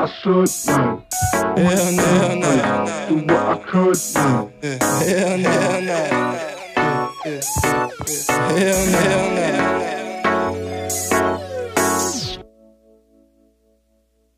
should know. Hell no, hell no, hell no. Do what I could know. Hell no, hell no. Hell no, hell no.